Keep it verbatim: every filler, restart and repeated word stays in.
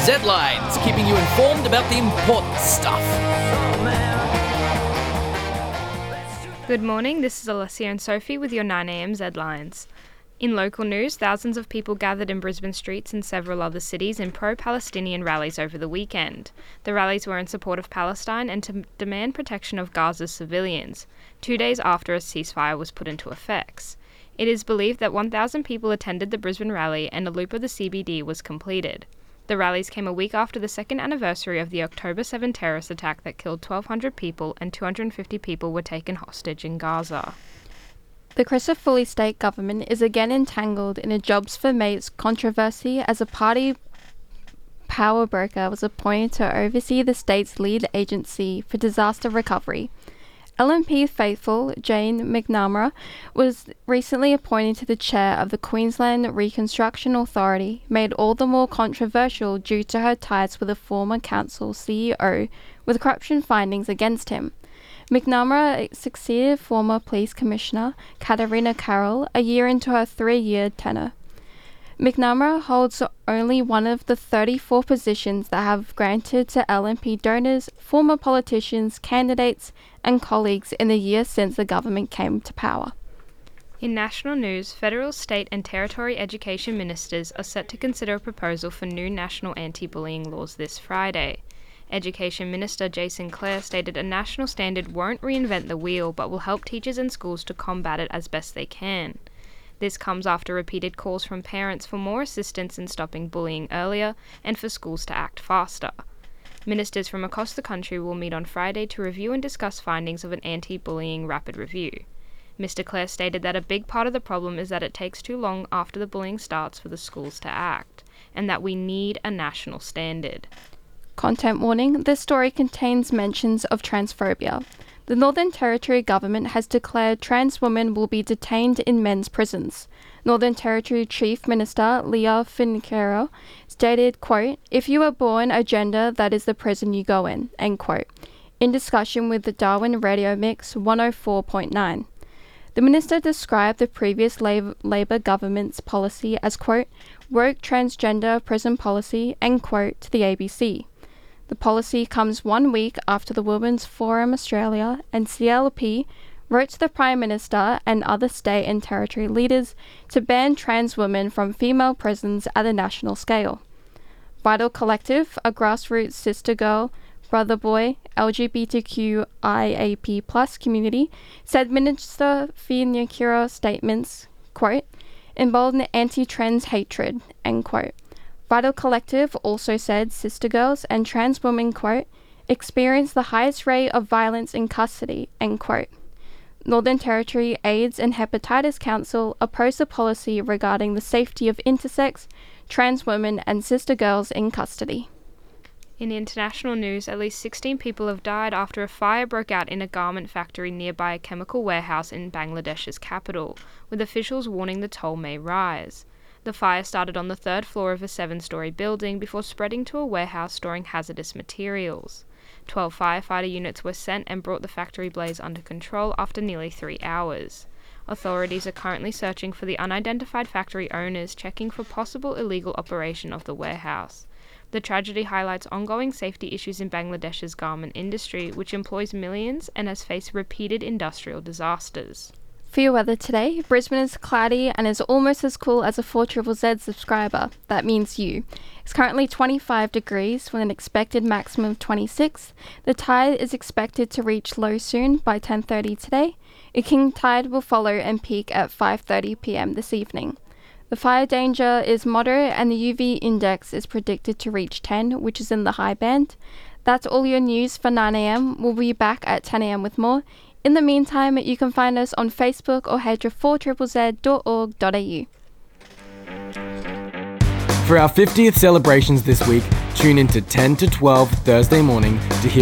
Z-Lines, keeping you informed about the important stuff. Good morning, this is Alessia and Sophie with your nine a.m. Z-Lines. In local news, thousands of people gathered in Brisbane streets and several other cities in pro-Palestinian rallies over the weekend. The rallies were in support of Palestine and to demand protection of Gaza's civilians, two days after a ceasefire was put into effect. It is believed that one thousand people attended the Brisbane rally and a loop of the C B D was completed. The rallies came a week after the second anniversary of the October seventh terrorist attack that killed twelve hundred people and two hundred fifty people were taken hostage in Gaza. The Crisafulli state government is again entangled in a Jobs for Mates controversy as a party power broker was appointed to oversee the state's lead agency for disaster recovery. L N P faithful Jane McNamara was recently appointed to the chair of the Queensland Reconstruction Authority, made all the more controversial due to her ties with a former council C E O with corruption findings against him. McNamara succeeded former Police Commissioner Katarina Carroll a year into her three-year tenure. McNamara holds only one of the thirty-four positions that have granted to L N P donors, former politicians, candidates and colleagues in the year since the government came to power. In national news, federal, state and territory education ministers are set to consider a proposal for new national anti-bullying laws this Friday. Education Minister Jason Clare stated a national standard won't reinvent the wheel but will help teachers and schools to combat it as best they can. This comes after repeated calls from parents for more assistance in stopping bullying earlier and for schools to act faster. Ministers from across the country will meet on Friday to review and discuss findings of an anti-bullying rapid review. Mister Clare stated that a big part of the problem is that it takes too long after the bullying starts for the schools to act, and that we need a national standard. Content warning, this story contains mentions of transphobia. The Northern Territory government has declared trans women will be detained in men's prisons. Northern Territory Chief Minister Leah Finocchiaro stated, quote, "If you are born a gender, that is the prison you go in," end quote, in discussion with the Darwin Radio Mix one oh four point nine. The minister described the previous Lab- Labor government's policy as, quote, "woke transgender prison policy," end quote, to the A B C. The policy comes one week after the Women's Forum Australia and C L P wrote to the Prime Minister and other state and territory leaders to ban trans women from female prisons at a national scale. Vital Collective, a grassroots sister girl, brother boy, L G B T Q I A P plus community, said Minister Finocchiaro's statements, quote, "embolden anti-trans hatred," end quote. Vital Collective also said sister girls and trans women, quote, "experience the highest rate of violence in custody," end quote. Northern Territory AIDS and Hepatitis Council opposed the policy regarding the safety of intersex, trans women and sister girls in custody. In international news, at least sixteen people have died after a fire broke out in a garment factory nearby a chemical warehouse in Bangladesh's capital, with officials warning the toll may rise. The fire started on the third floor of a seven-storey building before spreading to a warehouse storing hazardous materials. Twelve firefighter units were sent and brought the factory blaze under control after nearly three hours. Authorities are currently searching for the unidentified factory owners, checking for possible illegal operation of the warehouse. The tragedy highlights ongoing safety issues in Bangladesh's garment industry, which employs millions and has faced repeated industrial disasters. For your weather today, Brisbane is cloudy and is almost as cool as a four Z Z Z subscriber. That means you. It's currently twenty-five degrees with an expected maximum of twenty-six. The tide is expected to reach low soon by ten thirty today. A king tide will follow and peak at five thirty p.m. this evening. The fire danger is moderate and the U V index is predicted to reach ten, which is in the high band. That's all your news for nine a.m. We'll be back at ten a.m. with more. In the meantime, you can find us on Facebook or head to four z z dot org dot a u. For our fiftieth celebrations this week, tune in to ten to twelve Thursday morning to hear